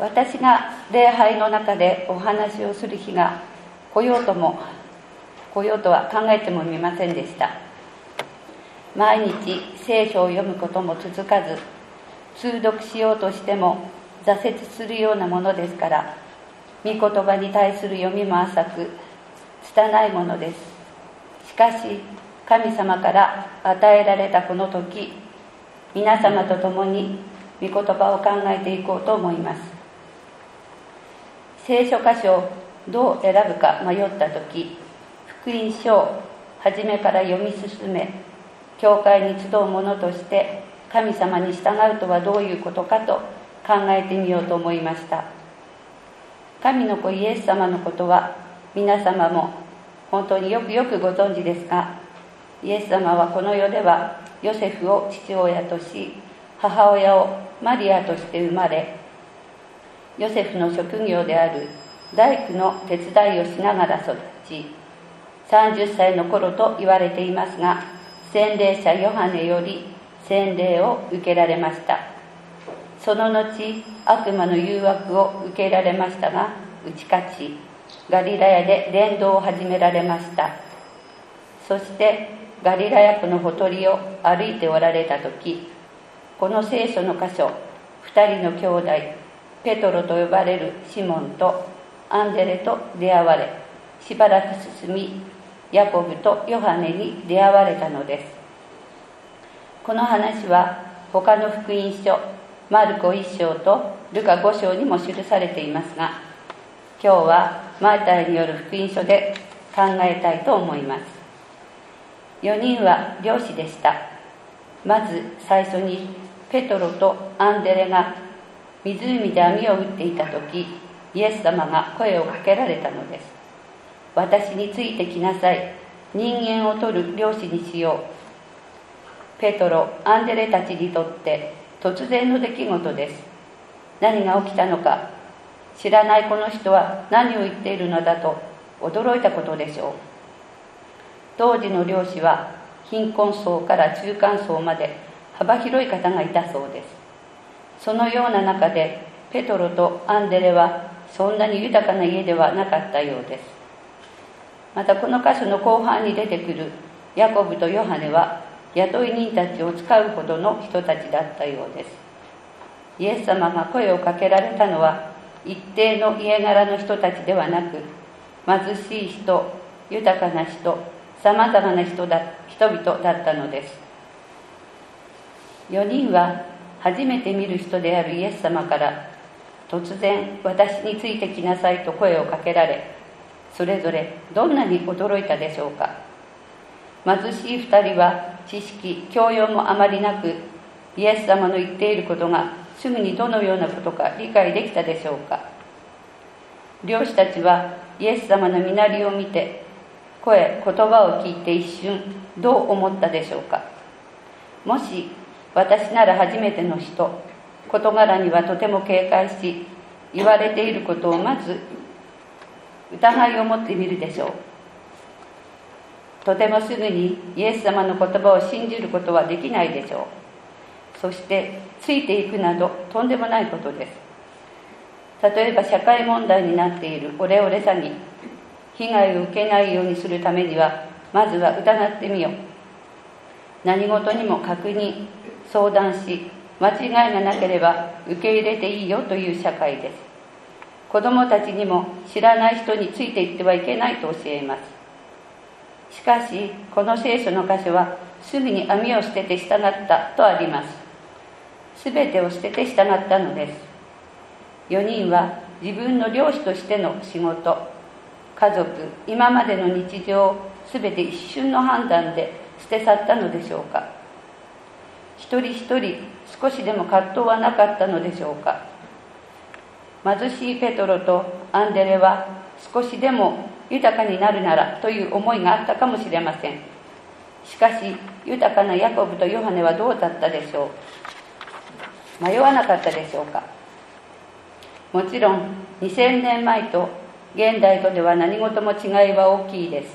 私が礼拝の中でお話をする日が来ようとは考えてもみませんでした。毎日聖書を読むことも続かず、通読しようとしても挫折するようなものですから、御言葉に対する読みも浅く拙いものです。しかし神様から与えられたこの時、皆様と共に御言葉を考えていこうと思います。聖書箇所をどう選ぶか迷った時、福音書を初めから読み進め、教会に集う者として神様に従うとはどういうことかと考えてみようと思いました。神の子イエス様のことは皆様も本当によくご存知ですが、イエス様はこの世ではヨセフを父親とし、母親をマリアとして生まれ、ヨセフの職業である大工の手伝いをしながら育ち、30歳の頃と言われていますが、洗礼者ヨハネより洗礼を受けられました。その後、悪魔の誘惑を受けられましたが、打ち勝ち、ガリラヤで伝道を始められました。そしてガリラヤ湖のほとりを歩いておられた時、この聖書の箇所、2人の兄弟ペトロと呼ばれるシモンとアンデレと出会われ、しばらく進みヤコブとヨハネに出会われたのです。この話は他の福音書マルコ1章とルカ5章にも記されていますが、今日はマタイによる福音書で考えたいと思います。4人は漁師でした。まず最初にペトロとアンデレが湖で網を打っていた時、イエス様が声をかけられたのです。私についてきなさい。人間を取る漁師にしよう。ペトロ、アンデレたちにとって突然の出来事です。何が起きたのか、知らないこの人は何を言っているのだと驚いたことでしょう。当時の漁師は貧困層から中間層まで幅広い方がいたそうです。そのような中でペトロとアンデレはそんなに豊かな家ではなかったようです。またこの箇所の後半に出てくるヤコブとヨハネは雇い人たちを使うほどの人たちだったようです。イエス様が声をかけられたのは一定の家柄の人たちではなく、貧しい人、豊かな人、さまざまな人々だったのです。4人は初めて見る人であるイエス様から突然私についてきなさいと声をかけられ、それぞれどんなに驚いたでしょうか。貧しい2人は知識、教養もあまりなく、イエス様の言っていることがすぐにどのようなことか理解できたでしょうか。漁師たちはイエス様の身なりを見て、言葉を聞いて一瞬どう思ったでしょうか。もし私なら初めての人、事柄にはとても警戒し、言われていることをまず疑いを持ってみるでしょう。とてもすぐにイエス様の言葉を信じることはできないでしょう。そしてついていくなどとんでもないことです。例えば社会問題になっているオレオレ詐欺、被害を受けないようにするためにはまずは疑ってみよう。何事にも確認、相談し、間違いがなければ受け入れていいよという社会です。子供たちにも知らない人についていってはいけないと教えます。しかしこの聖書の箇所はすぐに網を捨てて従ったとあります。すべてを捨てて従ったのです。4人は自分の漁師としての仕事、家族、今までの日常をすべて一瞬の判断で捨て去ったのでしょうか。一人一人少しでも葛藤はなかったのでしょうか。貧しいペトロとアンデレは少しでも豊かになるならという思いがあったかもしれません。しかし豊かなヤコブとヨハネはどうだったでしょう。迷わなかったでしょうか。もちろん2000年前と現代とでは何事も違いは大きいです。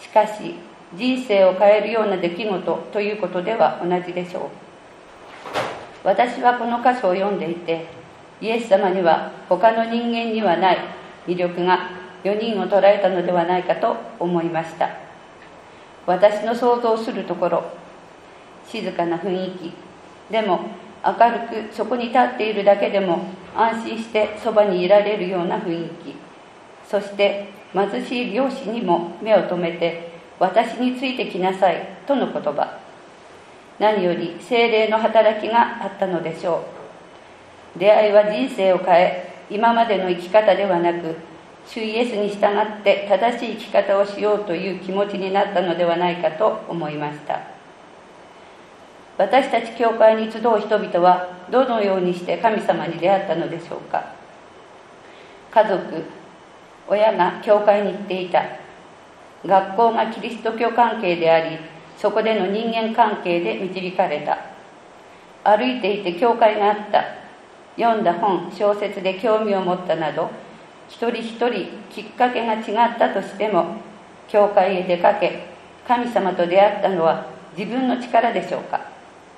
しかし人生を変えるような出来事ということでは同じでしょう。私はこの箇所を読んでいて、 イエス様には他の人間にはない魅力が4人を捉えたのではないかと思いました。私の想像するところ、静かな雰囲気でも明るくそこに立っているだけでも安心してそばにいられるような雰囲気、そして貧しい漁師にも目を留めて私についてきなさいとの言葉、何より聖霊の働きがあったのでしょう。出会いは人生を変え、今までの生き方ではなく主イエスに従って正しい生き方をしようという気持ちになったのではないかと思いました。私たち教会に集う人々はどのようにして神様に出会ったのでしょうか。家族、親が教会に行っていた。学校がキリスト教関係であり、そこでの人間関係で導かれた。歩いていて教会があった。読んだ本、小説で興味を持ったなど、一人一人きっかけが違ったとしても、教会へ出かけ、神様と出会ったのは自分の力でしょうか。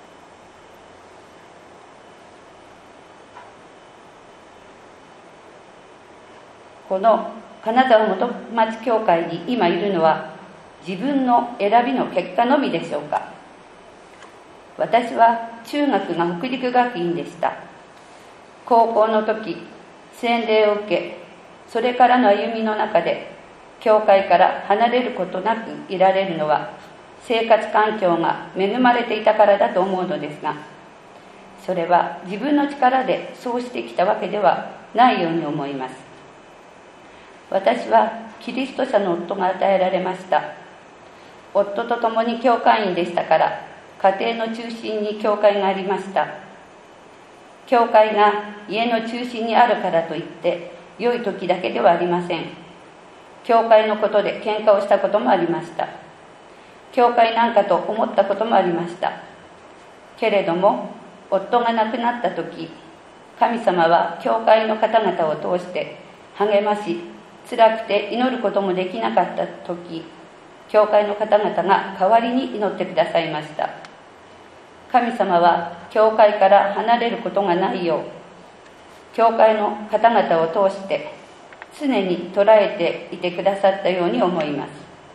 この金沢元町教会に今いるのは自分の選びの結果のみでしょうか。私は中学が北陸学院でした。高校の時、洗礼を受け、それからの歩みの中で教会から離れることなくいられるのは生活環境が恵まれていたからだと思うのですが、それは自分の力でそうしてきたわけではないように思います。私はキリスト者の夫が与えられました。夫と共に教会員でしたから、家庭の中心に教会がありました。教会が家の中心にあるからといって良い時だけではありません。教会のことで喧嘩をしたこともありました。教会なんかと思ったこともありました。けれども夫が亡くなった時、神様は教会の方々を通して励まし、辛くて祈ることもできなかった時、教会の方々が代わりに祈ってくださいました。神様は教会から離れることがないよう、教会の方々を通して常に捉えていてくださったように思います。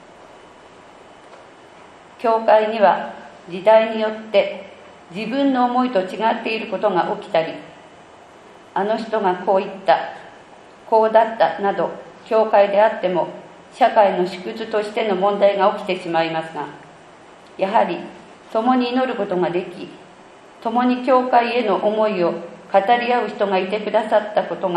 教会には時代によって自分の思いと違っていることが起きたり、あの人がこう言った、こうだったなど、教会であっても社会の縮図としての問題が起きてしまいますが、やはり共に祈ることができ、共に教会への思いを語り合う人がいてくださったこと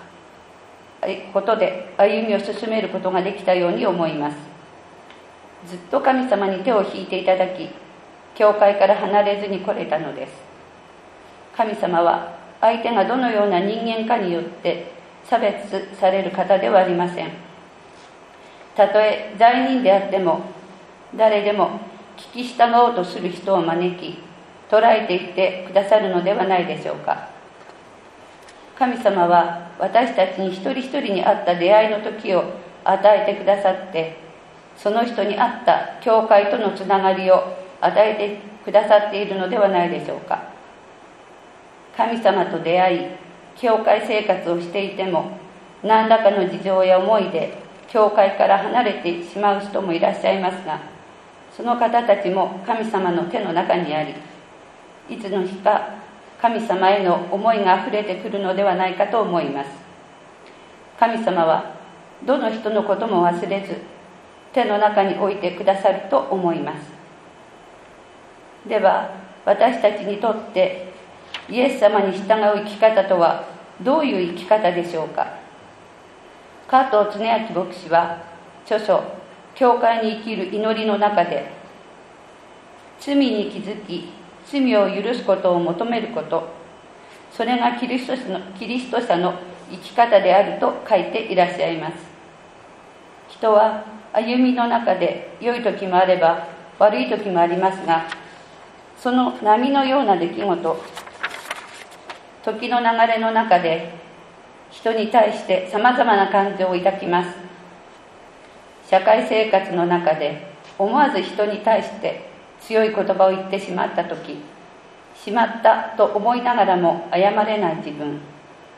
で歩みを進めることができたように思います。ずっと神様に手を引いていただき、教会から離れずに来れたのです。神様は相手がどのような人間かによって差別される方ではありません。たとえ罪人であっても、誰でも聞き従おうとする人を招き、捉えていってくださるのではないでしょうか。神様は私たちに一人一人に合った出会いの時を与えてくださって、その人に合った教会とのつながりを与えてくださっているのではないでしょうか。神様と出会い、教会生活をしていても、何らかの事情や思いで教会から離れてしまう人もいらっしゃいますが、その方たちも神様の手の中にあり、いつの日か神様への思いがあふれてくるのではないかと思います。神様はどの人のことも忘れず、手の中に置いてくださると思います。では、私たちにとってイエス様に従う生き方とはどういう生き方でしょうか。加藤恒明牧師は著書「教会に生きる祈り」の中で、罪に気づき罪を許すことを求めること、それがキリスト者の生き方であると書いていらっしゃいます。人は歩みの中で良い時もあれば悪い時もありますが、その波のような出来事、時の流れの中で人に対してさまざまな感情を抱きます。社会生活の中で思わず人に対して強い言葉を言ってしまったとき、しまったと思いながらも謝れない自分、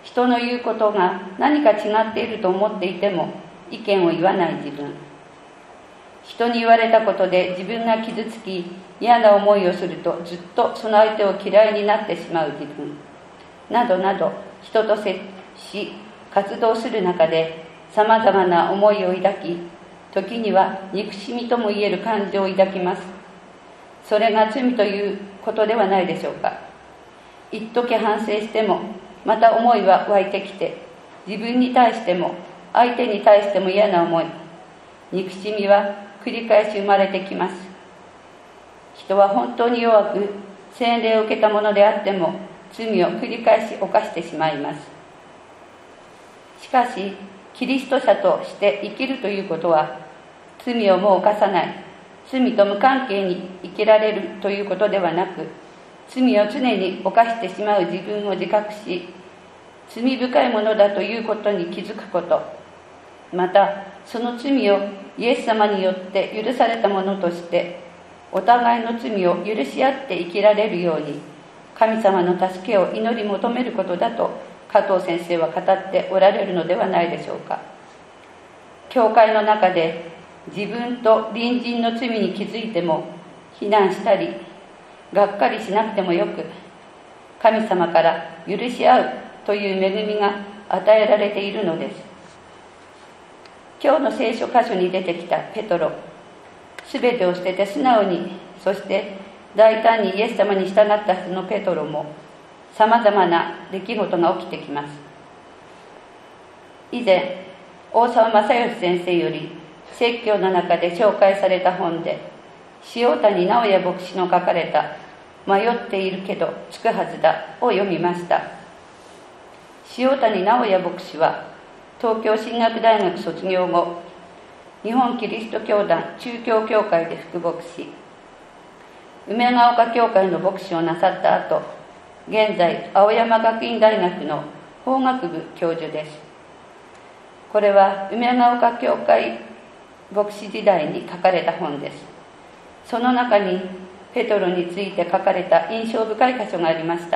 人の言うことが何か違っていると思っていても意見を言わない自分、人に言われたことで自分が傷つき嫌な思いをするとずっとその相手を嫌いになってしまう自分などなど、人と接し活動する中でさまざまな思いを抱き、時には憎しみともいえる感情を抱きます。それが罪ということではないでしょうか。一時反省してもまた思いは湧いてきて、自分に対しても相手に対しても嫌な思い、憎しみは繰り返し生まれてきます。人は本当に弱く、洗礼を受けたものであっても罪を繰り返し犯してしまいます。しかしキリスト者として生きるということは、罪をもう犯さない、罪と無関係に生きられるということではなく、罪を常に犯してしまう自分を自覚し、罪深いものだということに気づくこと、またその罪をイエス様によって許されたものとしてお互いの罪を許し合って生きられるように、神様の助けを祈り求めることだと加藤先生は語っておられるのではないでしょうか。教会の中で自分と隣人の罪に気づいても非難したりがっかりしなくてもよく、神様から許し合うという恵みが与えられているのです。今日の聖書箇所に出てきたペトロ、すべてを捨てて素直に、そして大胆にイエス様に従ったそのペトロもさまざまな出来事が起きてきます。以前大沢正義先生より説教の中で紹介された本で、塩谷直也牧師の書かれた迷っているけどつくはずだを読みました。塩谷直也牧師は東京進学大学卒業後、日本キリスト教団中京教会で副牧師、梅ヶ丘教会の牧師をなさった後、現在青山学院大学の法学部教授です。これは梅ヶ丘教会牧師時代に書かれた本です。その中にペトロについて書かれた印象深い箇所がありました。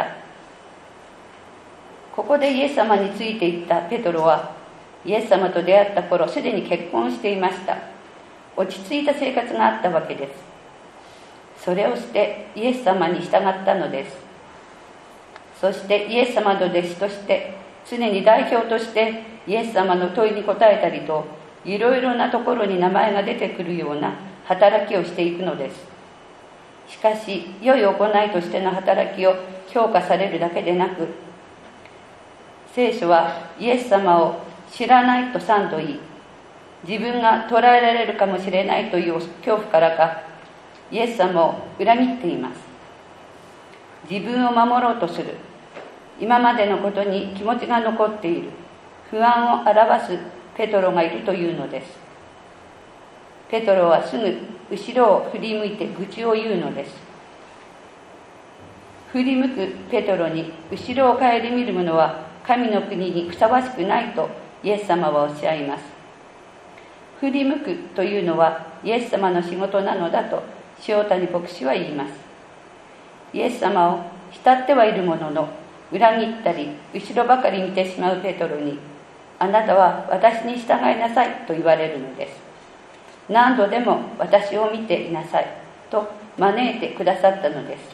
ここでイエス様についていったペトロは、イエス様と出会った頃すでに結婚していました。落ち着いた生活があったわけです。それをしてイエス様に従ったのです。そしてイエス様の弟子として常に代表としてイエス様の問いに答えたりと、いろいろなところに名前が出てくるような働きをしていくのです。しかし良い行いとしての働きを評価されるだけでなく、聖書はイエス様を知らないと3度言い、自分が捕らえられるかもしれないという恐怖からか、イエス様を裏切っています。自分を守ろうとする、今までのことに気持ちが残っている、不安を表すペトロがいるというのです。ペトロはすぐ後ろを振り向いて愚痴を言うのです。振り向くペトロに後ろを顧みる者は神の国にふさわしくないとイエス様はおっしゃいます。振り向くというのはイエス様の仕事なのだと塩谷牧師は言います。イエス様を慕ってはいるものの、裏切ったり後ろばかり見てしまうペトロに、あなたは私に従いなさいと言われるのです。何度でも私を見ていなさいと招いてくださったのです。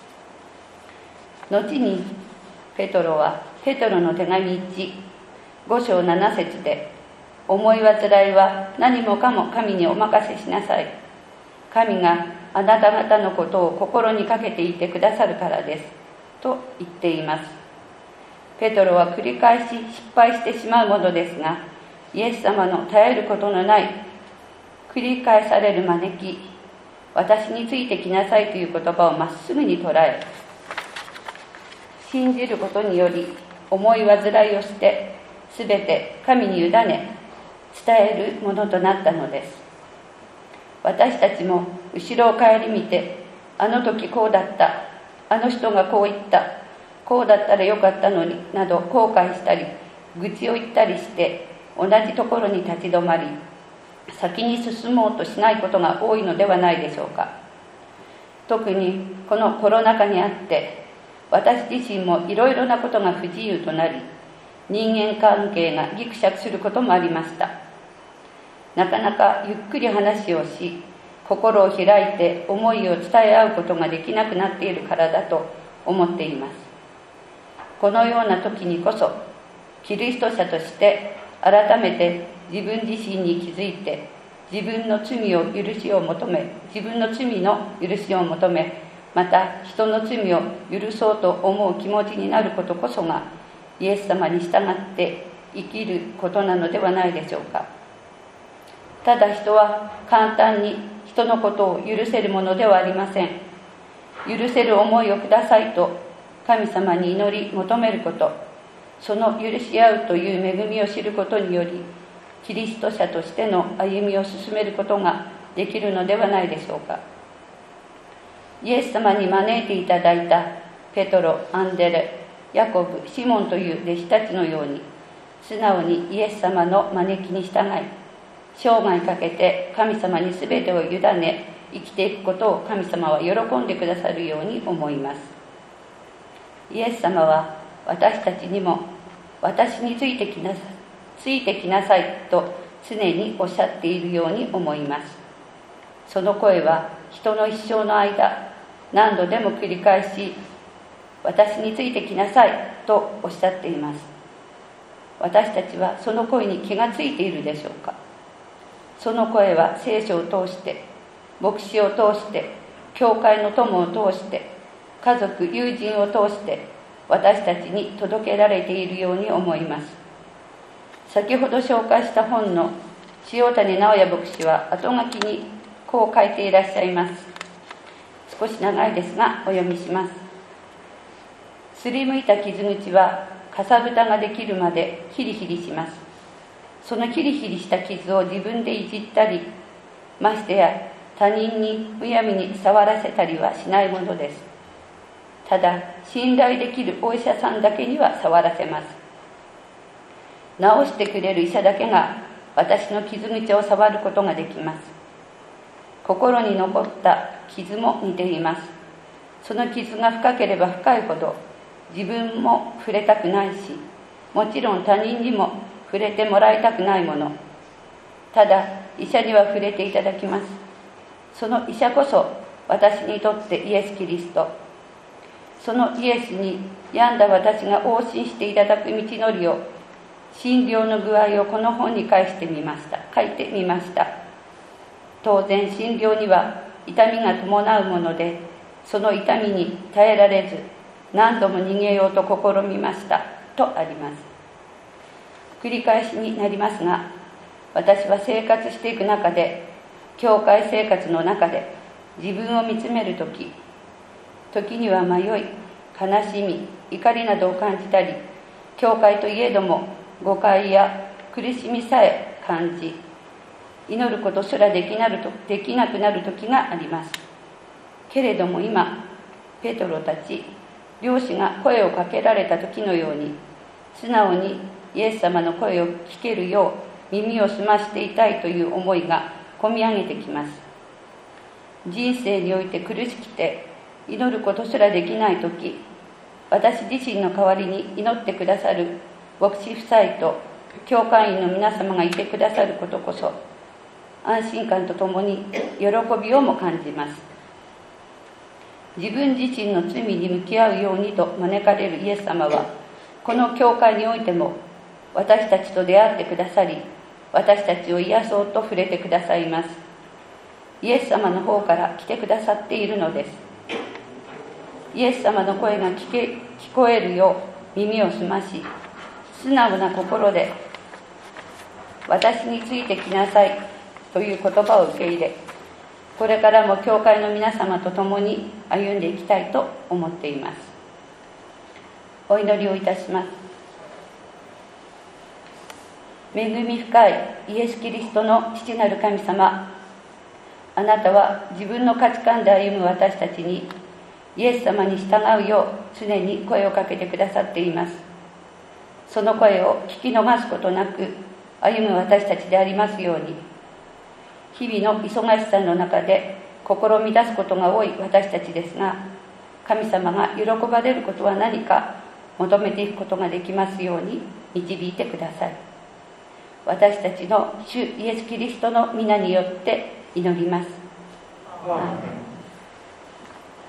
後にペトロはペトロの手紙1、5章7節で、思い煩いは何もかも神にお任せしなさい。神があなた方のことを心にかけていてくださるからですと言っています。ペトロは繰り返し失敗してしまうものですが、イエス様の絶えることのない繰り返される招き、私についてきなさいという言葉をまっすぐに捉え、信じることにより思い煩いをしてすべて神に委ね伝えるものとなったのです。私たちも後ろを顧みて、あの時こうだった、あの人がこう言った、こうだったらよかったのになど後悔したり愚痴を言ったりして、同じところに立ち止まり先に進もうとしないことが多いのではないでしょうか。特にこのコロナ禍にあって、私自身もいろいろなことが不自由となり、 人間関係がぎくしゃくすることもありました。なかなかゆっくり話をし、心を開いて思いを伝え合うことができなくなっているからだと思っています。このような時にこそ、キリスト者として改めて自分自身に気づいて、自分の罪の許しを求め、また人の罪を許そうと思う気持ちになることこそが、イエス様に従って生きることなのではないでしょうか。ただ人は簡単に人のことを許せるものではありません。許せる思いをくださいと神様に祈り求めること、その許し合うという恵みを知ることにより、キリスト者としての歩みを進めることができるのではないでしょうか。イエス様に招いていただいたペトロ、アンデレ、ヤコブ、シモンという弟子たちのように、素直にイエス様の招きに従い、生涯かけて神様にすべてを委ね生きていくことを神様は喜んでくださるように思います。イエス様は私たちにも、私についてきなさいと常におっしゃっているように思います。その声は人の一生の間、何度でも繰り返し、私についてきなさいとおっしゃっています。私たちはその声に気がついているでしょうか。その声は聖書を通して、牧師を通して、教会の友を通して、家族、友人を通して、私たちに届けられているように思います。先ほど紹介した本の塩谷直也牧師は後書きにこう書いていらっしゃいます。少し長いですがお読みします。すりむいた傷口はかさぶたができるまでヒリヒリします。そのヒリヒリした傷を自分でいじったり、ましてや他人にむやみに触らせたりはしないものです。ただ信頼できるお医者さんだけには触らせます。治してくれる医者だけが私の傷口を触ることができます。心に残った傷も似ています。その傷が深ければ深いほど自分も触れたくないし、もちろん他人にも触れてもらいたくないもの。ただ医者には触れていただきます。その医者こそ私にとってイエス・キリスト。そのイエスに病んだ私が往診していただく道のりを、診療の具合をこの本に書いてみました。当然診療には痛みが伴うもので、その痛みに耐えられず何度も逃げようと試みましたとあります。繰り返しになりますが、私は生活していく中で、教会生活の中で自分を見つめるとき、時には迷い、悲しみ、怒りなどを感じたり、教会といえども誤解や苦しみさえ感じ、祈ることすらできなくなる時があります。けれども今、ペトロたち漁師が声をかけられた時のように、素直にイエス様の声を聞けるよう耳を澄ましていたいという思いがこみ上げてきます。人生において苦しくて祈ることすらできない時、私自身の代わりに祈ってくださる牧師夫妻と教会員の皆様がいてくださることこそ、安心感とともに喜びをも感じます。自分自身の罪に向き合うようにと招かれるイエス様は、この教会においても私たちと出会ってくださり、私たちを癒そうと触れてくださいます。イエス様の方から来てくださっているのです。イエス様の声が聞こえるよう耳を澄まし、素直な心で私についてきなさいという言葉を受け入れ、これからも教会の皆様と共に歩んでいきたいと思っています。お祈りをいたします。恵み深いイエス・キリストの父なる神様、あなたは自分の価値観で歩む私たちにイエス様に従うよう常に声をかけてくださっています。その声を聞き逃すことなく歩む私たちでありますように、日々の忙しさの中で試み出すことが多い私たちですが、神様が喜ばれることは何か求めていくことができますように導いてください。私たちの主イエス・キリストの皆によって祈ります。アーメン。